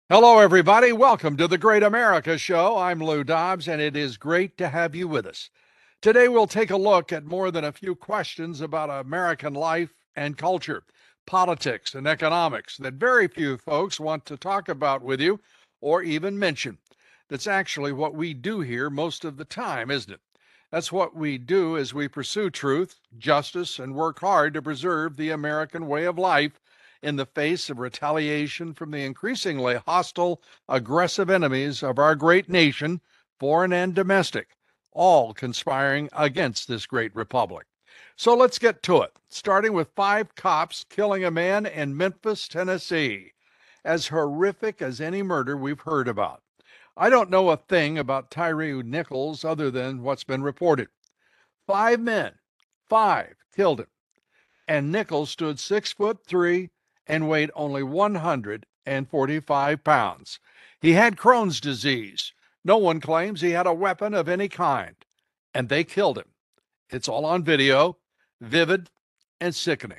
Hello, everybody. Welcome to the Great America Show. I'm Lou Dobbs, and it is great to have you with us. Today, we'll take a look at more than a few questions about American life and culture, politics, and economics that very few folks want to talk about with you or even mention. That's actually what we do here most of the time, isn't it? That's what we do as we pursue truth, justice, and work hard to preserve the American way of life in the face of retaliation from the increasingly hostile, aggressive enemies of our great nation, foreign and domestic, all conspiring against this great republic. So let's get to it, starting with five cops killing a man in Memphis, Tennessee, as horrific as any murder we've heard about. I don't know a thing about Tyree Nichols other than what's been reported. Five men, five killed him, and Nichols stood 6'3" and weighed only 145 pounds. He had Crohn's disease. No one claims he had a weapon of any kind, and they killed him. It's all on video, vivid and sickening.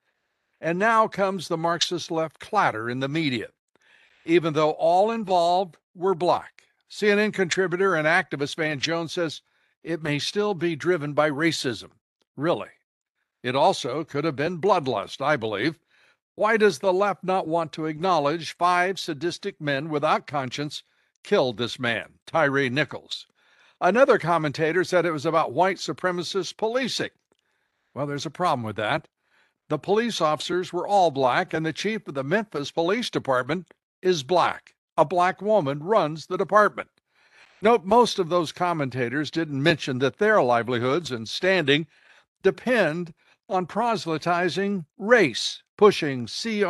And now comes the Marxist left clatter in the media, even though all involved were black. CNN contributor and activist Van Jones says it may still be driven by racism. Really? It also could have been bloodlust, I believe. Why does the left not want to acknowledge five sadistic men without conscience killed this man, Tyree Nichols? Another commentator said it was about white supremacist policing. Well, there's a problem with that. The police officers were all black, and the chief of the Memphis Police Department is black. A black woman runs the department. Note most of those commentators didn't mention that their livelihoods and standing depend on proselytizing race, pushing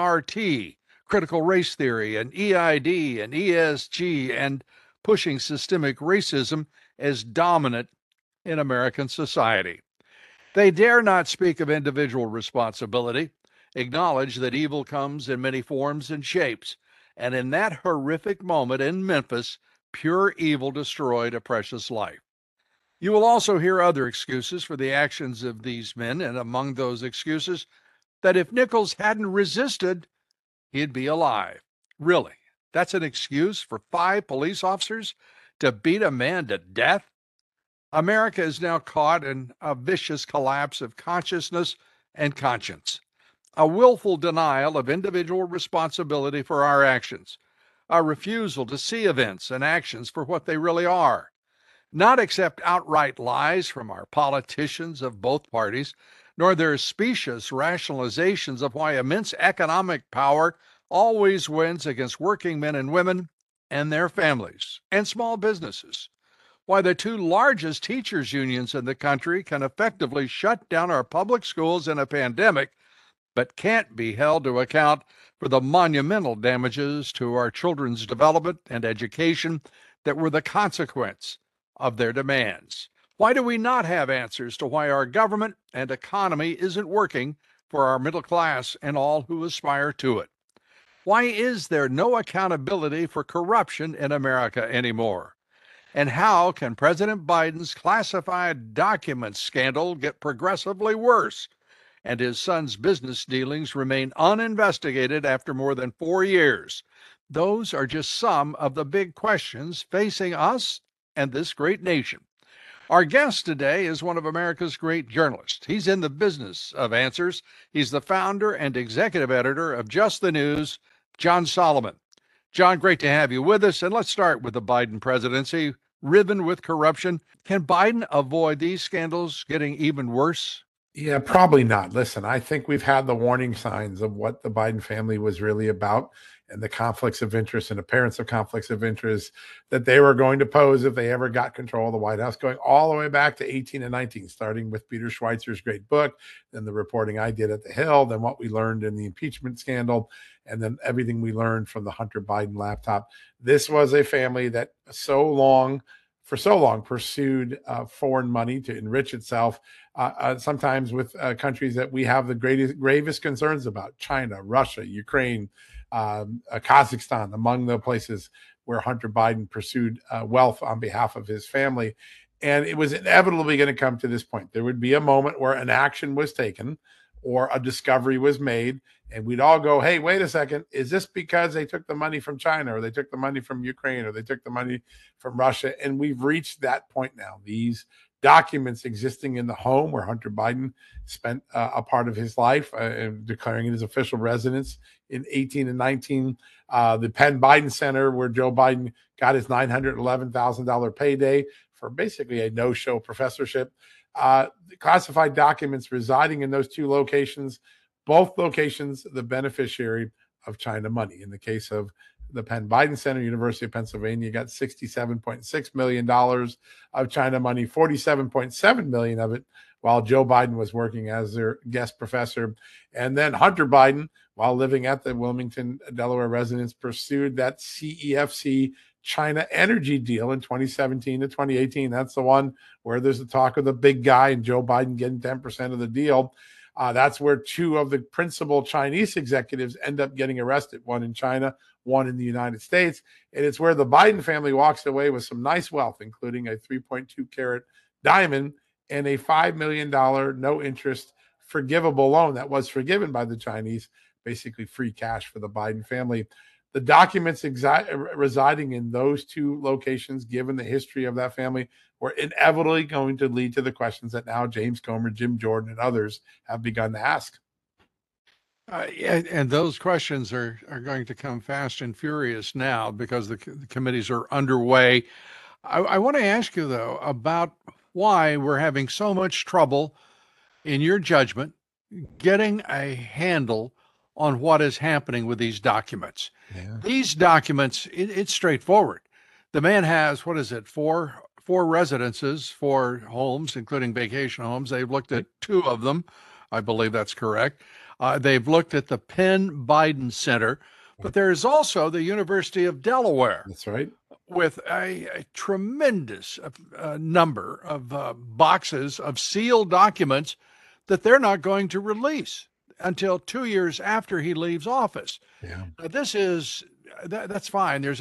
CRT, critical race theory, and EID and ESG, and pushing systemic racism as dominant in American society. They dare not speak of individual responsibility, acknowledge that evil comes in many forms and shapes, and in that horrific moment in Memphis, pure evil destroyed a precious life. You will also hear other excuses for the actions of these men, and among those excuses, that if Nichols hadn't resisted, he'd be alive. Really? That's an excuse for five police officers to beat a man to death? America is now caught in a vicious collapse of consciousness and conscience, a willful denial of individual responsibility for our actions, a refusal to see events and actions for what they really are, not accept outright lies from our politicians of both parties, nor their specious rationalizations of why immense economic power always wins against working men and women and their families and small businesses. Why the two largest teachers' unions in the country can effectively shut down our public schools in a pandemic, but can't be held to account for the monumental damages to our children's development and education that were the consequence of their demands. Why do we not have answers to why our government and economy isn't working for our middle class and all who aspire to it? Why is there no accountability for corruption in America anymore? And how can President Biden's classified documents scandal get progressively worse and his son's business dealings remain uninvestigated after more than 4 years? Those are just some of the big questions facing us and this great nation. Our guest today is one of America's great journalists. He's in the business of answers. He's the founder and executive editor of Just the News, John Solomon. John, great to have you with us. And let's start with the Biden presidency, riven with corruption. Can Biden avoid these scandals getting even worse? Yeah, probably not. Listen, I think we've had the warning signs of what the Biden family was really about and the conflicts of interest and appearance of conflicts of interest that they were going to pose if they ever got control of the White House, going all the way back to 18 and 19, starting with Peter Schweizer's great book, then the reporting I did at the Hill, then what we learned in the impeachment scandal, and then everything we learned from the Hunter Biden laptop. This was a family that for so long pursued foreign money to enrich itself, sometimes with countries that we have the gravest concerns about: China, Russia, Ukraine, Kazakhstan, among the places where Hunter Biden pursued wealth on behalf of his family. And it was inevitably going to come to this point. There would be a moment where an action was taken, or a discovery was made. And we'd all go, hey, wait a second. Is this because they took the money from China, or they took the money from Ukraine, or they took the money from Russia? And we've reached that point now. These documents existing in the home where Hunter Biden spent a part of his life, declaring it his official residence in 18 and 19. The Penn Biden Center, where Joe Biden got his $911,000 payday for basically a no-show professorship. Classified documents residing in those two locations, both locations the beneficiary of China money. In the case of the Penn Biden Center, University of Pennsylvania, got $67.6 million of China money, $47.7 million of it while Joe Biden was working as their guest professor. And then Hunter Biden, while living at the Wilmington, Delaware residence, pursued that CEFC China energy deal in 2017 to 2018. That's the one where there's the talk of the big guy and Joe Biden getting 10% of the deal. That's where two of the principal Chinese executives end up getting arrested, one in China, one in the United States. And it's where the Biden family walks away with some nice wealth, including a 3.2 carat diamond and a $5 million no interest forgivable loan that was forgiven by the Chinese, basically free cash for the Biden family. The documents residing in those two locations, given the history of that family, were inevitably going to lead to the questions that now James Comer, Jim Jordan, and others have begun to ask. And those questions are going to come fast and furious now because the committees are underway. I want to ask you, though, about why we're having so much trouble, in your judgment, getting a handle on what is happening with these documents. Yeah. These documents, it's straightforward. The man has, what is it, four residences, 4 homes, including vacation homes. They've looked at 2 of them. I believe that's correct. They've looked at the Penn Biden Center, but there's also the University of Delaware. That's right. With a tremendous number of boxes of sealed documents that they're not going to release until 2 years after he leaves office. Yeah. That's fine. There's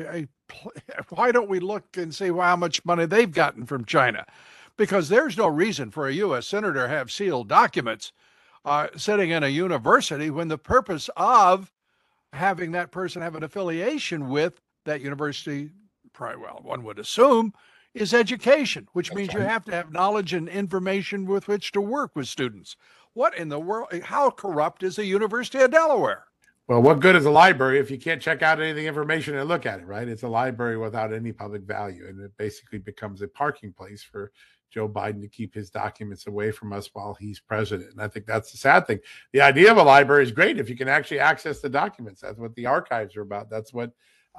why don't we look and see how much money they've gotten from China? Because there's no reason for a U.S. senator to have sealed documents sitting in a university when the purpose of having that person have an affiliation with that university, well, one would assume, is education, which means you have to have knowledge and information with which to work with students. What in the world? How corrupt is the University of Delaware? Well, what good is a library if you can't check out any of the information and look at it, right? It's a library without any public value, and it basically becomes a parking place for Joe Biden to keep his documents away from us while he's president. And I think that's the sad thing. The idea of a library is great if you can actually access the documents. That's what the archives are about. That's what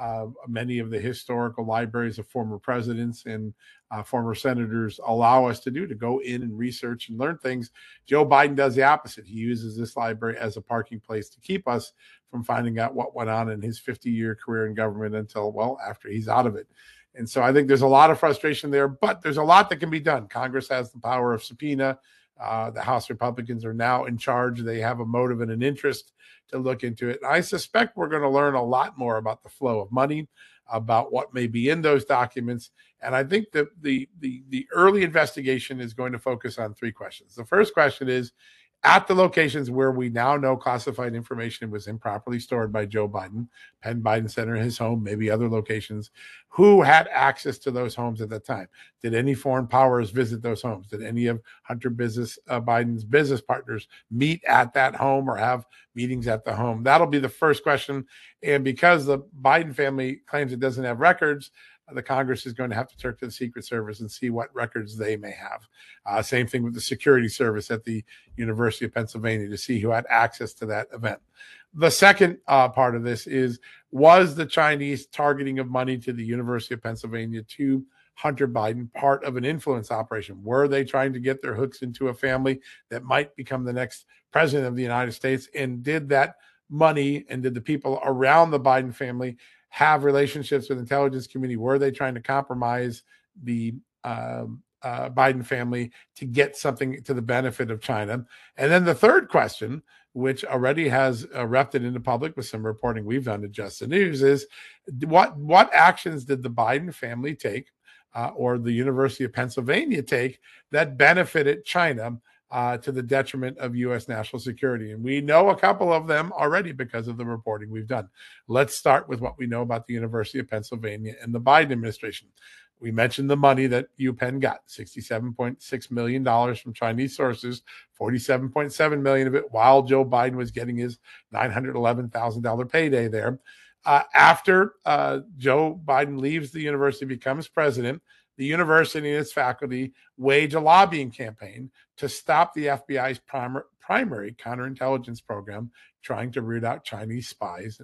many of the historical libraries of former presidents and former senators allow us to do, to go in and research and learn things. Joe Biden does the opposite. He uses this library as a parking place to keep us from finding out what went on in his 50-year career in government until, well, after he's out of it. And so I think there's a lot of frustration there, but there's a lot that can be done. Congress has the power of subpoena. The House Republicans are now in charge. They have a motive and an interest to look into it. And I suspect we're going to learn a lot more about the flow of money, about what may be in those documents. And I think that the early investigation is going to focus on 3 questions. The first question is, at the locations where we now know classified information was improperly stored by Joe Biden, Penn Biden Center, his home, maybe other locations, who had access to those homes at the time? Did any foreign powers visit those homes? Did any of Hunter Biden's business partners meet at that home or have meetings at the home? That'll be the first question. And because the Biden family claims it doesn't have records, the Congress is going to have to turn to the Secret Service and see what records they may have. Same thing with the security service at the University of Pennsylvania to see who had access to that event. The second part of this is, was the Chinese targeting of money to the University of Pennsylvania to Hunter Biden part of an influence operation? Were they trying to get their hooks into a family that might become the next president of the United States? And did that money and did the people around the Biden family have relationships with intelligence community? Were they trying to compromise the Biden family to get something to the benefit of China? And then the third question, which already has erupted into public with some reporting we've done to Just the News, is what actions did the Biden family take or the University of Pennsylvania take that benefited China to the detriment of U.S. national security. And we know a couple of them already because of the reporting we've done. Let's start with what we know about the University of Pennsylvania and the Biden administration. We mentioned the money that UPenn got, $67.6 million from Chinese sources, $47.7 million of it while Joe Biden was getting his $911,000 payday there. After Joe Biden leaves the university, becomes president, the university and its faculty wage a lobbying campaign to stop the FBI's primary counterintelligence program trying to root out Chinese spies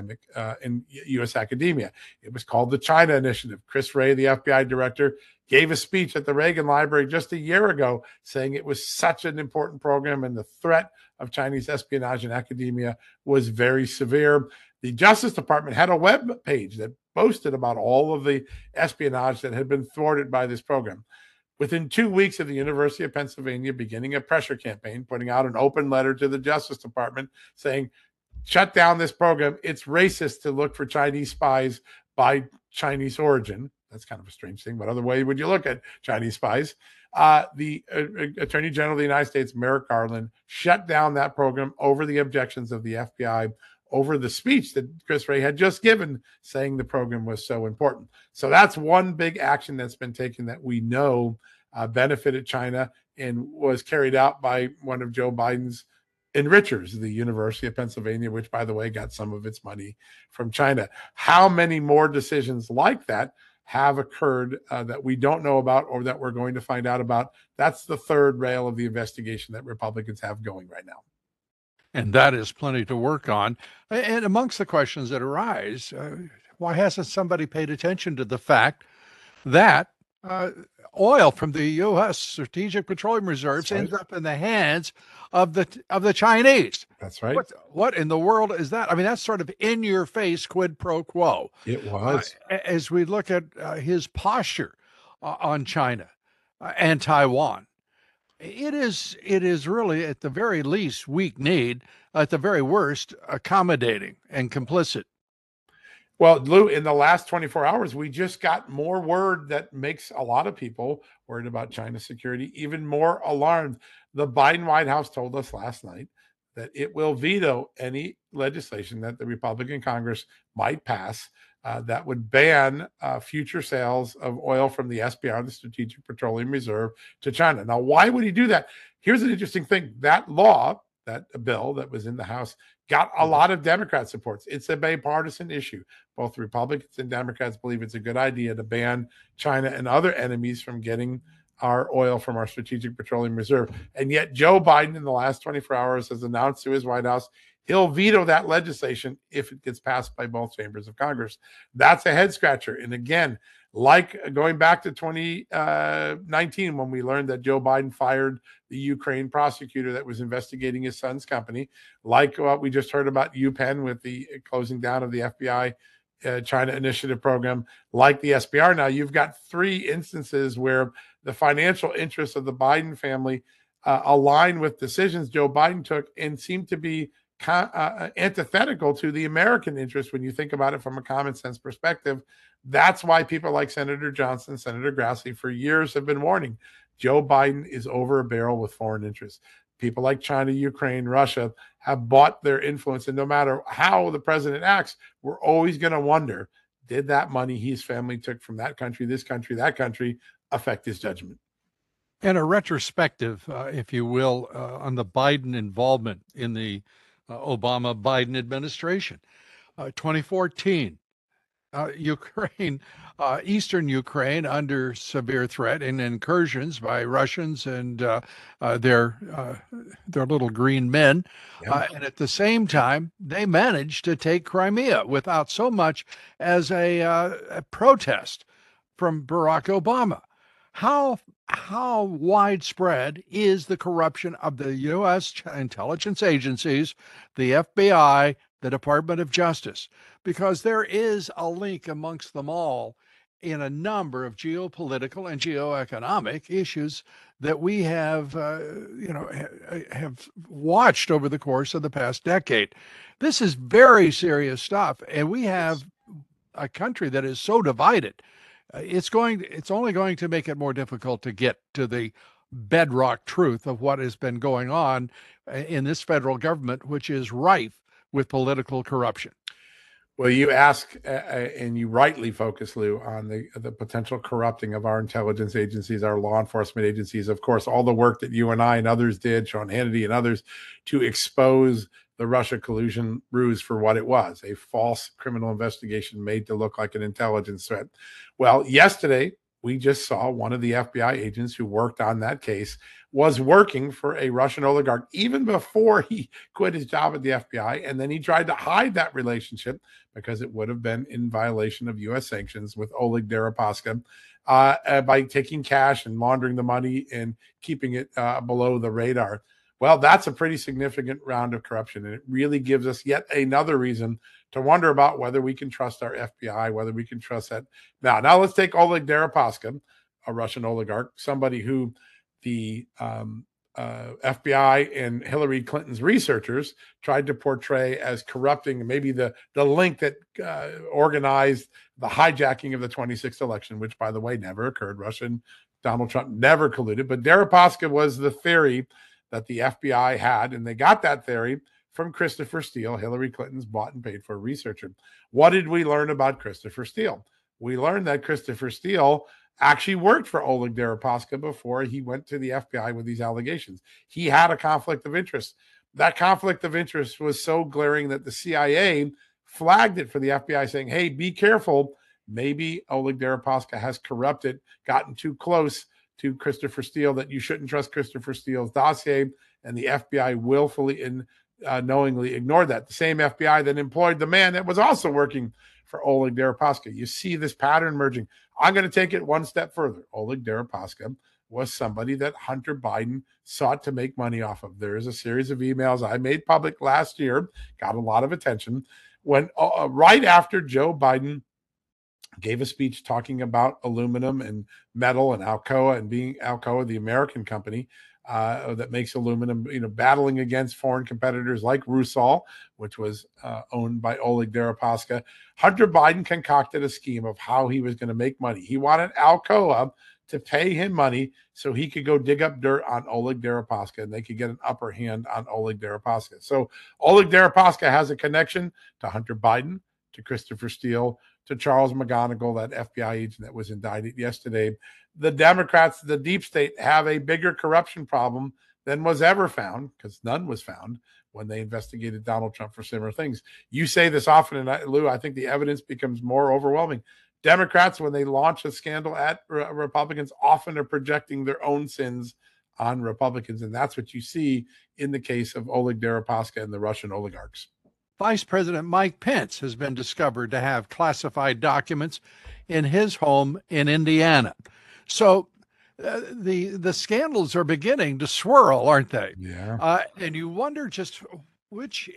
in U.S. academia. It was called the China Initiative. Chris Wray, the FBI director, gave a speech at the Reagan Library just a year ago saying it was such an important program and the threat of Chinese espionage in academia was very severe. The Justice Department had a web page that boasted about all of the espionage that had been thwarted by this program. Within 2 weeks of the University of Pennsylvania beginning a pressure campaign, putting out an open letter to the Justice Department saying, shut down this program. It's racist to look for Chinese spies by Chinese origin. That's kind of a strange thing, but other way would you look at Chinese spies? The Attorney General of the United States, Merrick Garland, shut down that program over the objections of the FBI over the speech that Chris Wray had just given, saying the program was so important. So that's one big action that's been taken that we know benefited China and was carried out by one of Joe Biden's enrichers, the University of Pennsylvania, which, by the way, got some of its money from China. How many more decisions like that have occurred that we don't know about or that we're going to find out about? That's the third rail of the investigation that Republicans have going right now. And that is plenty to work on. And amongst the questions that arise, why hasn't somebody paid attention to the fact that oil from the U.S. Strategic Petroleum Reserves ends up in the hands of the Chinese? That's right. What in the world is that? I mean, that's sort of in your face quid pro quo. It was. As we look at his posture on China and Taiwan. It is really, at the very least, weak-kneed, at the very worst, accommodating and complicit. Well, Lou, in the last 24 hours, we just got more word that makes a lot of people worried about China's security even more alarmed. The Biden White House told us last night that it will veto any legislation that the Republican Congress might pass that would ban future sales of oil from the SPR, the Strategic Petroleum Reserve, to China. Now, why would he do that? Here's an interesting thing. That law, that bill that was in the House, got a lot of Democrat supports. It's a bipartisan issue. Both Republicans and Democrats believe it's a good idea to ban China and other enemies from getting our oil from our Strategic Petroleum Reserve. And yet Joe Biden in the last 24 hours has announced to his White House he'll veto that legislation if it gets passed by both chambers of Congress. That's a head scratcher. And again, like going back to 2019, when we learned that Joe Biden fired the Ukraine prosecutor that was investigating his son's company, like what we just heard about UPenn with the closing down of the FBI China Initiative program, like the SPR. Now you've got three instances where the financial interests of the Biden family align with decisions Joe Biden took and seem to be antithetical to the American interest when you think about it from a common sense perspective. That's why people like Senator Johnson, Senator Grassley for years have been warning Joe Biden is over a barrel with foreign interests. People like China, Ukraine, Russia have bought their influence. And no matter how the president acts, we're always going to wonder, did that money his family took from that country, this country, that country affect his judgment? And a retrospective, if you will, on the Biden involvement in the Obama-Biden administration. 2014, Ukraine, eastern Ukraine, under severe threat and incursions by Russians and their little green men. Yeah. And at the same time, they managed to take Crimea without so much as a protest from Barack Obama. How widespread is the corruption of the U.S. intelligence agencies, the FBI, the Department of Justice? Because there is a link amongst them all in a number of geopolitical and geoeconomic issues that we have watched over the course of the past decade. This is very serious stuff, and we have a country that is so divided. It's only going to make it more difficult to get to the bedrock truth of what has been going on in this federal government, which is rife with political corruption. Well, you ask, and you rightly focus, Lou, on the potential corrupting of our intelligence agencies, our law enforcement agencies. Of course, all the work that you and I and others did, Sean Hannity and others, to expose the Russia collusion ruse for what it was, a false criminal investigation made to look like an intelligence threat. Well, yesterday, we just saw one of the FBI agents who worked on that case was working for a Russian oligarch even before he quit his job at the FBI. And then he tried to hide that relationship because it would have been in violation of U.S. sanctions with Oleg Deripaska by taking cash and laundering the money and keeping it below the radar. Well, that's a pretty significant round of corruption. And it really gives us yet another reason to wonder about whether we can trust our FBI, whether we can trust that. Now let's take Oleg Deripaska, a Russian oligarch, somebody who the FBI and Hillary Clinton's researchers tried to portray as corrupting, maybe the link that organized the hijacking of the 26th election, which, by the way, never occurred. Russia and Donald Trump never colluded. But Deripaska was the theory that the FBI had, and they got that theory from Christopher Steele, Hillary Clinton's bought and paid for researcher. What did we learn about Christopher Steele? We learned that Christopher Steele actually worked for Oleg Deripaska before he went to the FBI with these allegations. He had a conflict of interest. That conflict of interest was so glaring that the CIA flagged it for the FBI, saying, hey, be careful. Maybe Oleg Deripaska has corrupted, gotten too close to Christopher Steele, that you shouldn't trust Christopher Steele's dossier. And the FBI willfully and knowingly ignored that. The same FBI that employed the man that was also working for Oleg Deripaska. You see this pattern emerging. I'm going to take it one step further. Oleg Deripaska was somebody that Hunter Biden sought to make money off of. There is a series of emails I made public last year, got a lot of attention, when right after Joe Biden gave a speech talking about aluminum and metal and Alcoa, and being Alcoa, the American company that makes aluminum, battling against foreign competitors like Rusal, which was owned by Oleg Deripaska. Hunter Biden concocted a scheme of how he was going to make money. He wanted Alcoa to pay him money so he could go dig up dirt on Oleg Deripaska, and they could get an upper hand on Oleg Deripaska. So Oleg Deripaska has a connection to Hunter Biden, to Christopher Steele, to Charles McGonigal, that FBI agent that was indicted yesterday. The Democrats, the deep state, have a bigger corruption problem than was ever found, because none was found when they investigated Donald Trump for similar things. You say this often, and Lou, I think the evidence becomes more overwhelming. Democrats, when they launch a scandal at Republicans, often are projecting their own sins on Republicans. And that's what you see in the case of Oleg Deripaska and the Russian oligarchs. Vice President Mike Pence has been discovered to have classified documents in his home in Indiana. So the scandals are beginning to swirl, aren't they? Yeah. And you wonder just which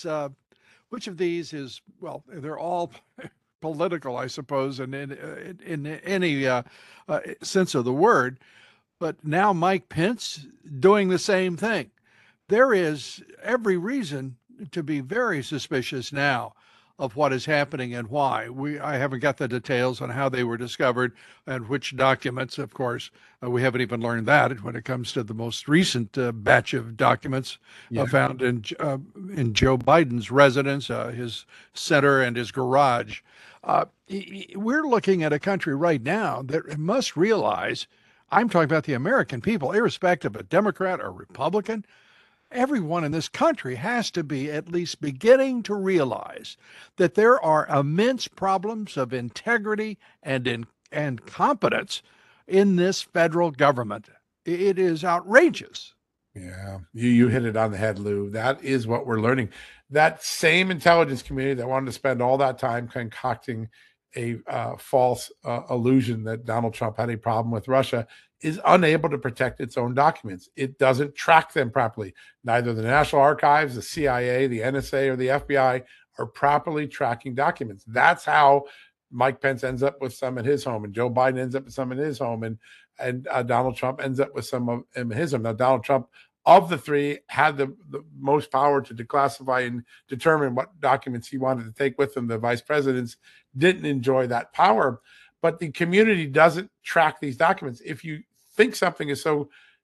of these is, well, they're all political, I suppose, and in any sense of the word. But now Mike Pence doing the same thing. There is every reason to be very suspicious now of what is happening and why. I haven't got the details on how they were discovered and which documents. Of course, we haven't even learned that when it comes to the most recent batch of documents found in Joe Biden's residence, his center, and his garage. We're looking at a country right now that must realize, I'm talking about the American people, irrespective of Democrat or Republican, everyone in this country has to be at least beginning to realize that there are immense problems of integrity and competence in this federal government. It is outrageous. Yeah, you hit it on the head, Lou. That is what we're learning. That same intelligence community that wanted to spend all that time concocting a false illusion that Donald Trump had a problem with Russia is unable to protect its own documents. It doesn't track them properly. Neither the National Archives, the CIA, the NSA, or the FBI are properly tracking documents. That's how Mike Pence ends up with some in his home, and Joe Biden ends up with some in his home, and Donald Trump ends up with some in his home. Now, Donald Trump, of the three, had the most power to declassify and determine what documents he wanted to take with him. The vice presidents didn't enjoy that power, but the community doesn't track these documents. If you think something is so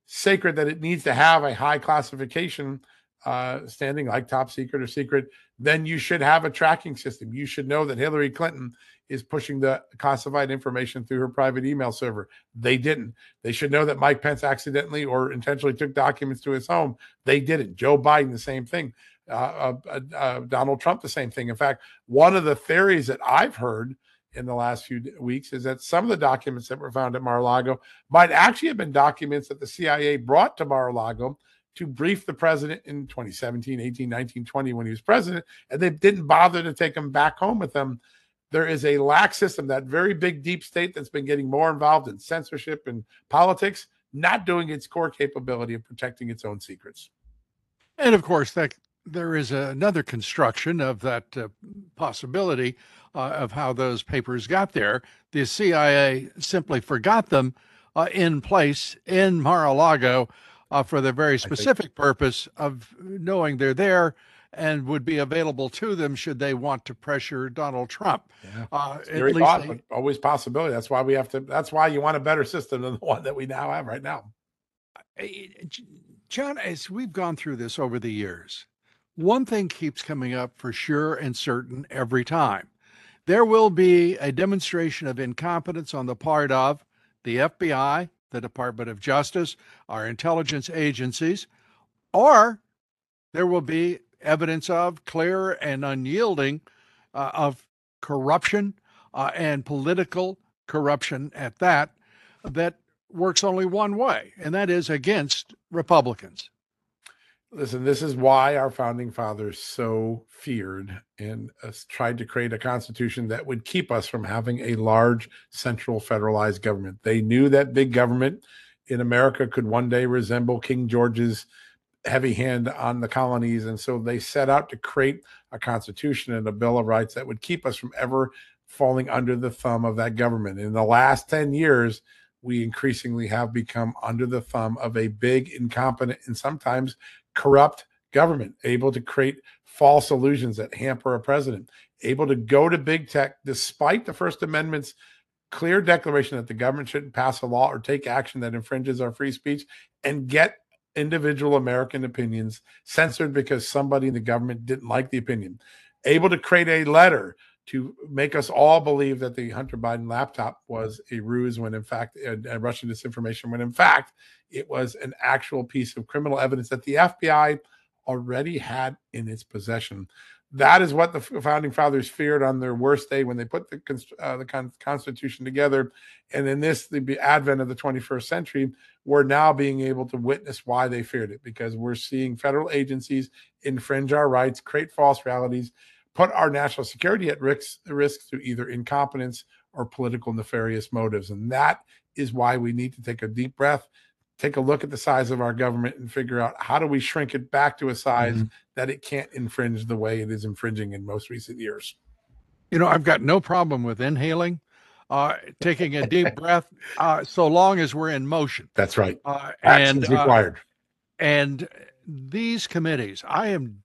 sacred that it needs to have a high classification standing like top secret or secret, then you should have a tracking system. You should know that Hillary Clinton is pushing the classified information through her private email server. They didn't. They should know that Mike Pence accidentally or intentionally took documents to his home. They didn't. Joe Biden, the same thing. Donald Trump, the same thing. In fact, one of the theories that I've heard in the last few weeks is that some of the documents that were found at Mar-a-Lago might actually have been documents that the CIA brought to Mar-a-Lago to brief the president in 2017, 18, 19, 20 when he was president, and they didn't bother to take him back home with them. There is a lax system, that very big deep state that's been getting more involved in censorship and politics, not doing its core capability of protecting its own secrets. And of course, that there is another construction of that possibility of how those papers got there. The CIA simply forgot them in place in Mar-a-Lago for the very specific purpose of knowing they're there and would be available to them should they want to pressure Donald Trump. Yeah. At least but always possibility. That's why we have to. That's why you want a better system than the one that we now have right now. John, as we've gone through this over the years, one thing keeps coming up for sure and certain every time. There will be a demonstration of incompetence on the part of the FBI, the Department of Justice, our intelligence agencies, or there will be evidence of clear and unyielding of corruption and political corruption at that, that works only one way, and that is against Republicans. Listen, this is why our founding fathers so feared and tried to create a constitution that would keep us from having a large central federalized government. They knew that big government in America could one day resemble King George's heavy hand on the colonies. And so they set out to create a constitution and a Bill of Rights that would keep us from ever falling under the thumb of that government. In the last 10 years, we increasingly have become under the thumb of a big, incompetent, and sometimes corrupt government, able to create false illusions that hamper a president, able to go to big tech despite the First Amendment's clear declaration that the government shouldn't pass a law or take action that infringes our free speech, and get individual American opinions censored because somebody in the government didn't like the opinion, able to create a letter to make us all believe that the Hunter Biden laptop was a ruse when in fact, a Russian disinformation, when in fact it was an actual piece of criminal evidence that the FBI already had in its possession. That is what the founding fathers feared on their worst day when they put the Constitution together. And in this, the advent of the 21st century, we're now being able to witness why they feared it, because we're seeing federal agencies infringe our rights, create false realities, put our national security at risk through either incompetence or political nefarious motives. And that is why we need to take a deep breath, take a look at the size of our government, and figure out how do we shrink it back to a size that it can't infringe the way it is infringing in most recent years. You know, I've got no problem with inhaling, taking a deep breath, so long as we're in motion. That's right. Action is required. And these committees, I am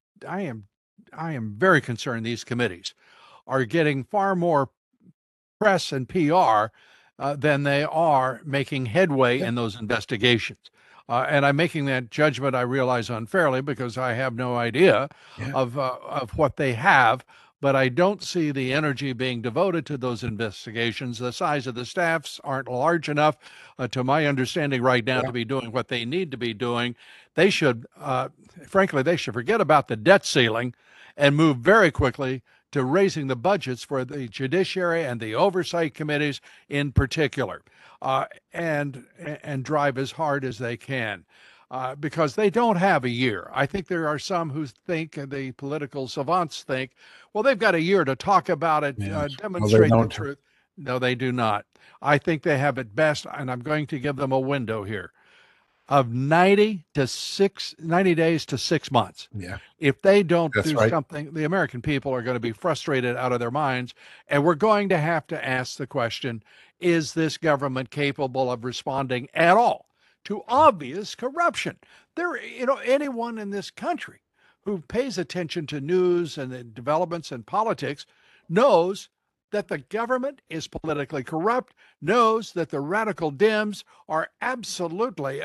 very concerned these committees are getting far more press and PR than they are making headway in those investigations. And I'm making that judgment, I realize, unfairly, because I have no idea of what they have, but I don't see the energy being devoted to those investigations. The size of the staffs aren't large enough, to my understanding right now, to be doing what they need to be doing. They should, frankly, they should forget about the debt ceiling and move very quickly to raising the budgets for the judiciary and the oversight committees in particular, and drive as hard as they can, because they don't have a year. I think there are some who think, the political savants think, well, they've got a year to talk about it, demonstrate the truth. No, they do not. I think they have at best, and I'm going to give them a window here, of 90 days to 6 months. Yeah. If they don't do something, the American people are going to be frustrated out of their minds. And we're going to have to ask the question, is this government capable of responding at all to obvious corruption? Anyone in this country who pays attention to news and the developments in politics knows that the government is politically corrupt, knows that the radical Dems are absolutely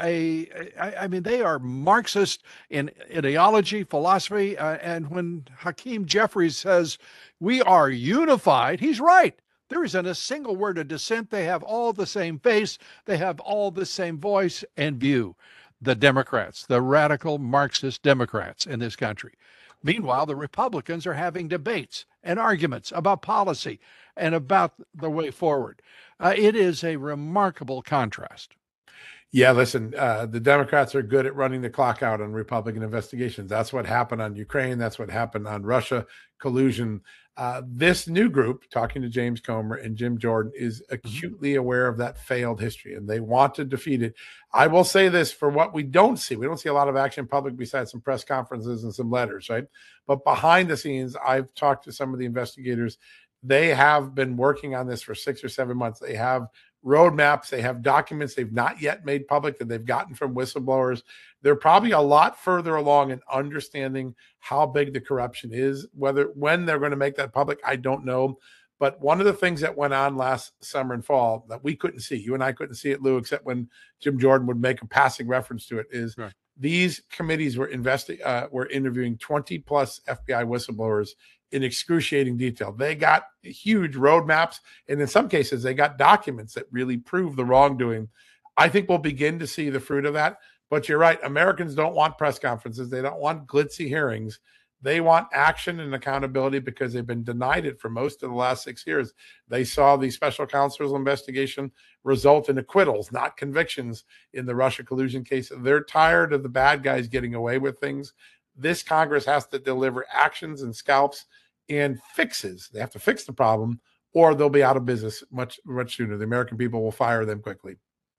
they are Marxist in ideology, philosophy. And when Hakeem Jeffries says we are unified, he's right. There isn't a single word of dissent. They have all the same face. They have all the same voice and view. The Democrats, the radical Marxist Democrats in this country. Meanwhile, the Republicans are having debates and arguments about policy and about the way forward. It is a remarkable contrast. Yeah, listen, the Democrats are good at running the clock out on Republican investigations. That's what happened on Ukraine. That's what happened on Russia collusion. This new group, talking to James Comer and Jim Jordan, is acutely aware of that failed history, and they want to defeat it. I will say this for what we don't see a lot of action in public besides some press conferences and some letters, right? But behind the scenes, I've talked to some of the investigators. They have been working on this for 6 or 7 months. They have roadmaps, they have documents they've not yet made public that they've gotten from whistleblowers. They're probably a lot further along in understanding how big the corruption is. When they're going to make that public, I don't know. But one of the things that went on last summer and fall that we couldn't see, you and I couldn't see it, Lou, except when Jim Jordan would make a passing reference to it, is right. These committees were interviewing 20 plus FBI whistleblowers in excruciating detail. They got huge roadmaps, and in some cases, they got documents that really prove the wrongdoing. I think we'll begin to see the fruit of that. But you're right. Americans don't want press conferences. They don't want glitzy hearings. They want action and accountability because they've been denied it for most of the last 6 years. They saw the special counsel's investigation result in acquittals, not convictions in the Russia collusion case. They're tired of the bad guys getting away with things. This Congress has to deliver actions and scalps and fixes. They have to fix the problem, or they'll be out of business much, much sooner. The American people will fire them quickly.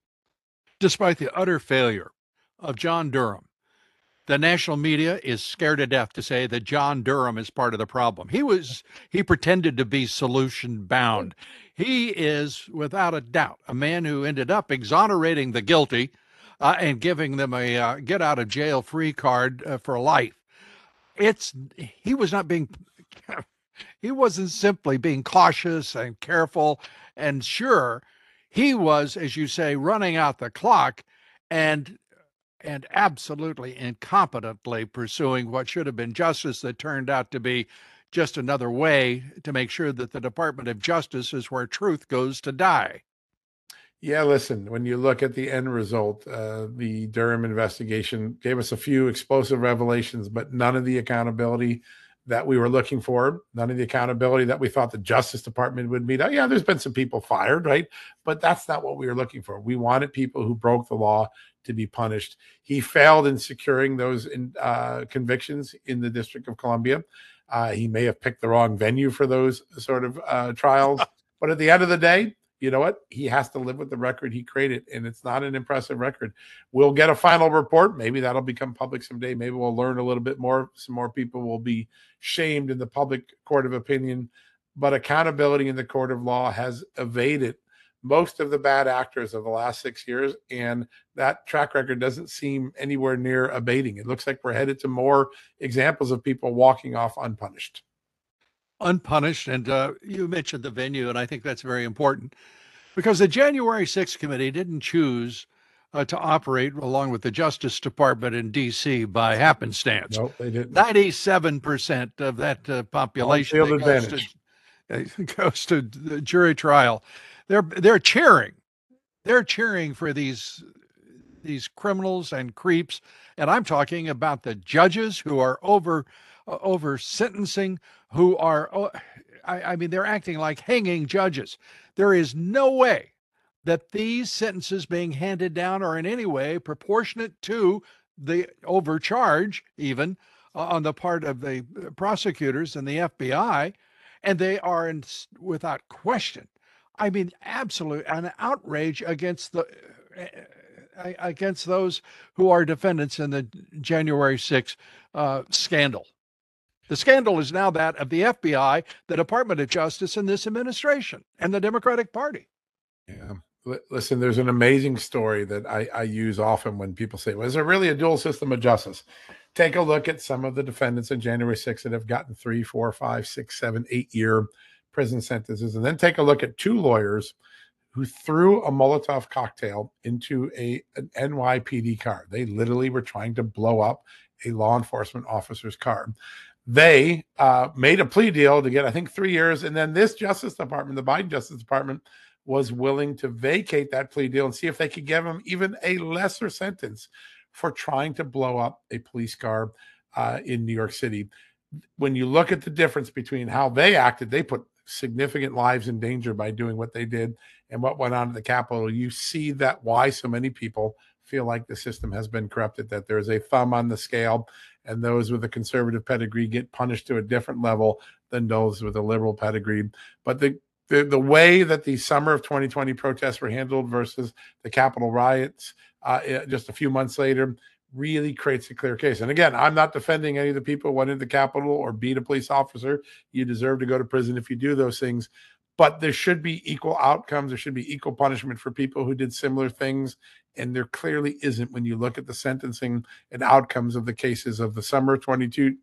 Despite the utter failure of John Durham, the national media is scared to death to say that John Durham is part of the problem. He pretended to be solution bound. He is, without a doubt, a man who ended up exonerating the guilty and giving them a get out of jail free card for life. He wasn't simply being cautious and careful and sure. He was, as you say, running out the clock and absolutely incompetently pursuing what should have been justice that turned out to be just another way to make sure that the Department of Justice is where truth goes to die. Yeah, listen, when you look at the end result, the Durham investigation gave us a few explosive revelations, but none of the accountability that we were looking for, none of the accountability that we thought the Justice Department would meet. Yeah, there's been some people fired, right? But that's not what we were looking for. We wanted people who broke the law to be punished. He failed in securing those convictions in the District of Columbia. He may have picked the wrong venue for those sort of trials. But at the end of the day, you know what? He has to live with the record he created, and it's not an impressive record. We'll get a final report. Maybe that'll become public someday. Maybe we'll learn a little bit more. Some more people will be shamed in the public court of opinion. But accountability in the court of law has evaded most of the bad actors of the last 6 years, and that track record doesn't seem anywhere near abating. It looks like we're headed to more examples of people walking off unpunished. Unpunished. And you mentioned the venue, and I think that's very important because the January 6th committee didn't choose to operate along with the Justice Department in D.C. by happenstance. No, they didn't. 97% of that population goes to the jury trial. They're cheering. They're cheering for these criminals and creeps, and I'm talking about the judges who are over sentencing, who are, they're acting like hanging judges. There is no way that these sentences being handed down are in any way proportionate to the overcharge, even on the part of the prosecutors and the FBI, and they are without question. Absolute an outrage against those who are defendants in the January 6th scandal. The scandal is now that of the FBI, the Department of Justice, and this administration, and the Democratic Party. Yeah. Listen, there's an amazing story that I use often when people say, well, is there really a dual system of justice? Take a look at some of the defendants in January 6th that have gotten 3, 4, 5, 6, 7, 8 year prison sentences. And then take a look at two lawyers who threw a Molotov cocktail into an NYPD car. They literally were trying to blow up a law enforcement officer's car. They made a plea deal to get, I think, 3 years. And then this Justice Department, the Biden Justice Department, was willing to vacate that plea deal and see if they could give him even a lesser sentence for trying to blow up a police car in New York City. When you look at the difference between how they acted, they put significant lives in danger by doing what they did, and what went on at the Capitol, you see that why so many people feel like the system has been corrupted, that there's a thumb on the scale, and those with a conservative pedigree get punished to a different level than those with a liberal pedigree. But the way that the summer of 2020 protests were handled versus the Capitol riots just a few months later really creates a clear case. And again, I'm not defending any of the people who went into the Capitol or beat a police officer. You deserve to go to prison if you do those things. But there should be equal outcomes. There should be equal punishment for people who did similar things. And there clearly isn't when you look at the sentencing and outcomes of the cases of the summer of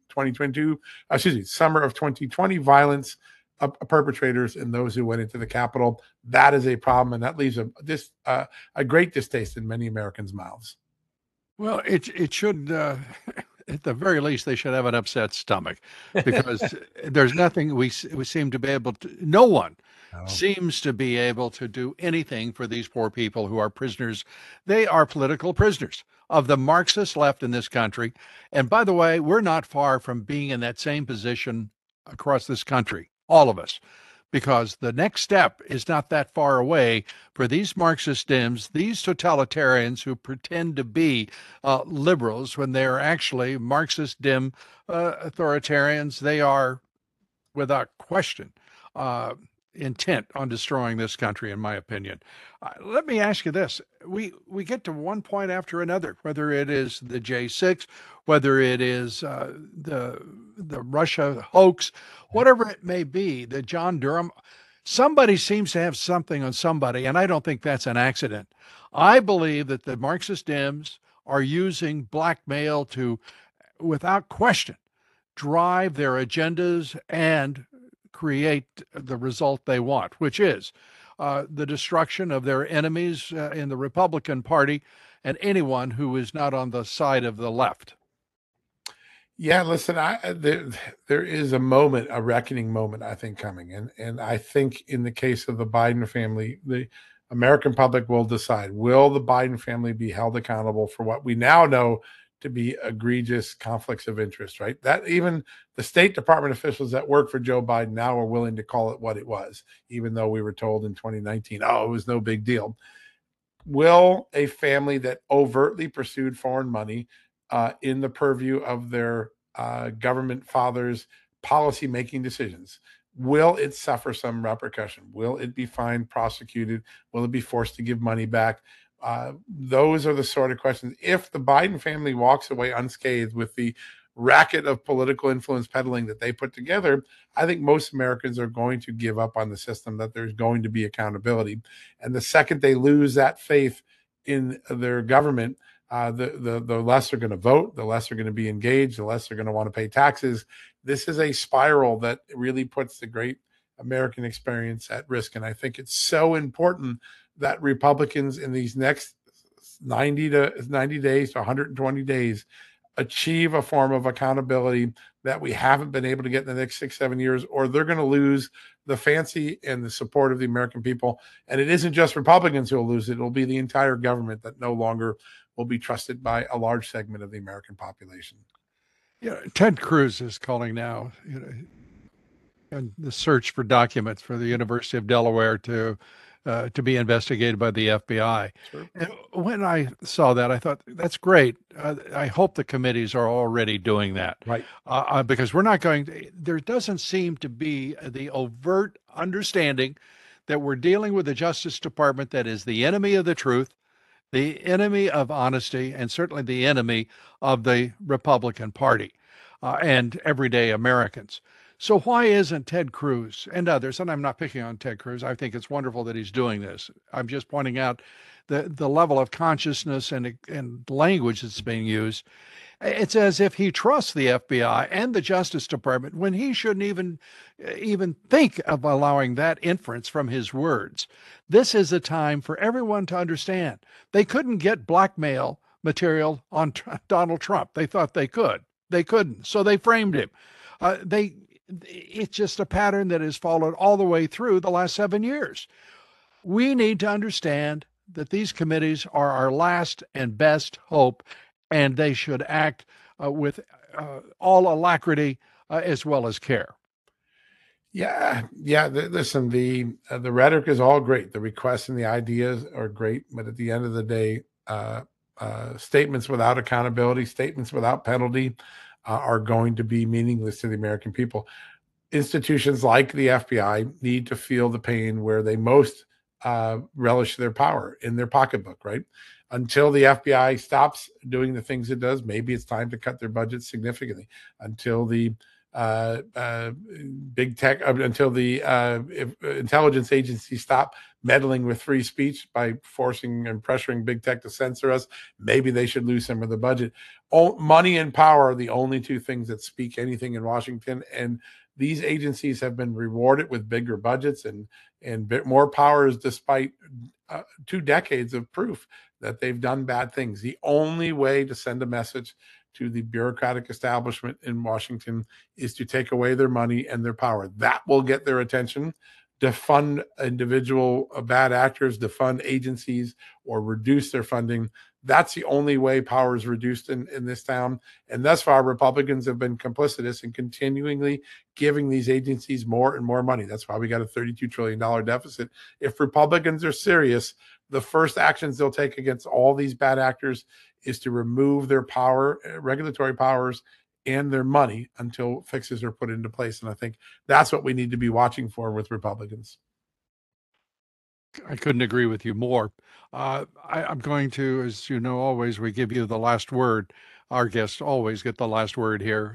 2020 violence perpetrators and those who went into the Capitol. That is a problem, and that leaves a great distaste in many Americans' mouths. Well, it should, at the very least, they should have an upset stomach, because there's nothing we seem to be able to. No one seems to be able to do anything for these poor people who are prisoners. They are political prisoners of the Marxist left in this country. And by the way, we're not far from being in that same position across this country, all of us, because the next step is not that far away for these Marxist Dems, these totalitarians who pretend to be liberals when they're actually Marxist Dim authoritarians. They are, without question, intent on destroying this country, in my opinion. Let me ask you this. We get to one point after another, whether it is the J6, whether it is the Russia hoax, whatever it may be, the John Durham, somebody seems to have something on somebody, and I don't think that's an accident. I believe that the Marxist Dems are using blackmail to, without question, drive their agendas and create the result they want, which is the destruction of their enemies in the Republican Party and anyone who is not on the side of the left. Yeah, listen, there is a moment, a reckoning moment, I think, coming. And I think in the case of the Biden family, the American public will decide, will the Biden family be held accountable for what we now know to be egregious conflicts of interest, right? That even the State Department officials that work for Joe Biden now are willing to call it what it was, even though we were told in 2019, oh, it was no big deal. Will a family that overtly pursued foreign money in the purview of their government fathers' policy-making decisions, will it suffer some repercussion? Will it be fined, prosecuted? Will it be forced to give money back? Those are the sort of questions. If the Biden family walks away unscathed with the racket of political influence peddling that they put together, I think most Americans are going to give up on the system, that there's going to be accountability. And the second they lose that faith in their government, the less they're going to vote, the less they're going to be engaged, the less they're going to want to pay taxes. This is a spiral that really puts the great American experience at risk. And I think it's so important that Republicans in these next 90 days to 120 days achieve a form of accountability that we haven't been able to get in the next 6-7 years, or they're going to lose the fancy and the support of the American people. And it isn't just Republicans who will lose it. It'll be the entire government that no longer will be trusted by a large segment of the American population. Yeah, Ted Cruz is calling now, and the search for documents for the University of Delaware to be investigated by the FBI. Sure. And when I saw that, I thought, that's great. I hope the committees are already doing that. Right. Because we're not going to, there doesn't seem to be the overt understanding that we're dealing with the Justice Department that is the enemy of the truth, the enemy of honesty, and certainly the enemy of the Republican Party and everyday Americans. So why isn't Ted Cruz and others, and I'm not picking on Ted Cruz, I think it's wonderful that he's doing this. I'm just pointing out the level of consciousness and language that's being used. It's as if he trusts the FBI and the Justice Department when he shouldn't even think of allowing that inference from his words. This is a time for everyone to understand. They couldn't get blackmail material on Donald Trump. They thought they could. They couldn't, so they framed him. They It's just a pattern that has followed all the way through the last 7 years. We need to understand that these committees are our last and best hope, and they should act with all alacrity as well as care. Yeah, yeah. Listen, the rhetoric is all great. The requests and the ideas are great, but at the end of the day, statements without accountability, statements without penalty, are going to be meaningless to the American people. Institutions like the FBI need to feel the pain where they most relish their power in their pocketbook, right? Until the FBI stops doing the things it does, maybe it's time to cut their budget significantly. Until the big tech, until the intelligence agencies stop meddling with free speech by forcing and pressuring big tech to censor us, maybe they should lose some of the budget. Money and power are the only two things that speak anything in Washington, and these agencies have been rewarded with bigger budgets and more powers, despite 2 decades of proof that they've done bad things. The only way to send a message to the bureaucratic establishment in Washington is to take away their money and their power. That will get their attention. Defund individual bad actors, defund agencies, or reduce their funding. That's the only way power is reduced in this town. And thus far, Republicans have been complicitous in continually giving these agencies more and more money. That's why we got a $32 trillion deficit. If Republicans are serious, the first actions they'll take against all these bad actors is to remove their power, regulatory powers, and their money until fixes are put into place. And I think that's what we need to be watching for with Republicans. I couldn't agree with you more. I'm going to, as you know, always we give you the last word. Our guests always get the last word here.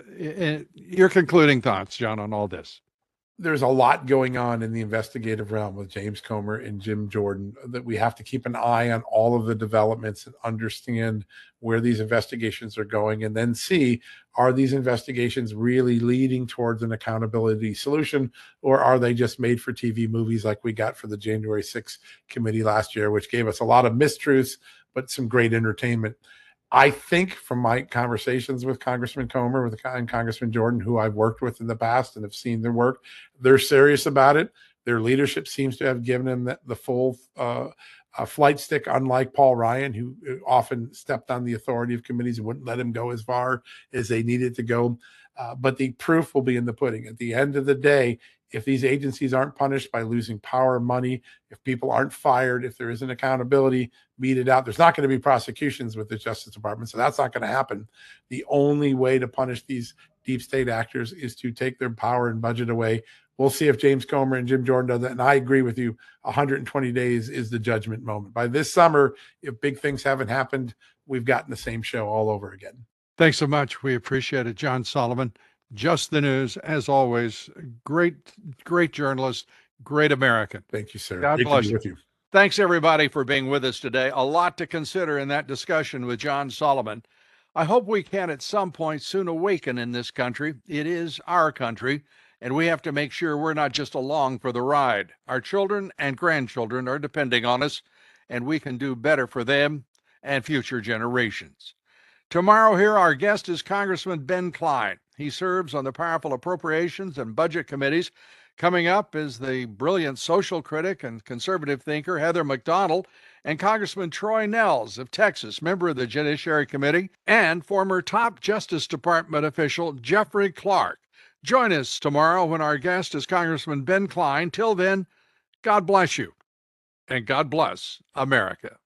Your concluding thoughts, John, on all this. There's a lot going on in the investigative realm with James Comer and Jim Jordan that we have to keep an eye on all of the developments and understand where these investigations are going, and then see, are these investigations really leading towards an accountability solution, or are they just made for TV movies like we got for the January 6th committee last year, which gave us a lot of mistruths, but some great entertainment. I think from my conversations with Congressman Comer and Congressman Jordan, who I've worked with in the past and have seen their work, they're serious about it. Their leadership seems to have given them the full flight stick, unlike Paul Ryan, who often stepped on the authority of committees and wouldn't let him go as far as they needed to go. But the proof will be in the pudding. At the end of the day, if these agencies aren't punished by losing power and money, if people aren't fired, if there isn't accountability meted out, there's not going to be prosecutions with the Justice Department. So that's not going to happen. The only way to punish these deep state actors is to take their power and budget away. We'll see if James Comer and Jim Jordan do that. And I agree with you, 120 days is the judgment moment. By this summer, if big things haven't happened, we've gotten the same show all over again. Thanks so much. We appreciate it. John Solomon, Just the News, as always. Great journalist, great American. Thank you, sir. God bless you. With you. Thanks, everybody, for being with us today. A lot to consider in that discussion with John Solomon. I hope we can at some point soon awaken in this country. It is our country, and we have to make sure we're not just along for the ride. Our children and grandchildren are depending on us, and we can do better for them and future generations. Tomorrow here, our guest is Congressman Ben Cline. He serves on the powerful appropriations and budget committees. Coming up is the brilliant social critic and conservative thinker Heather Mac Donald, and Congressman Troy Nehls of Texas, member of the Judiciary Committee, and former top Justice Department official Jeffrey Clark. Join us tomorrow when our guest is Congressman Ben Cline. Till then, God bless you, and God bless America.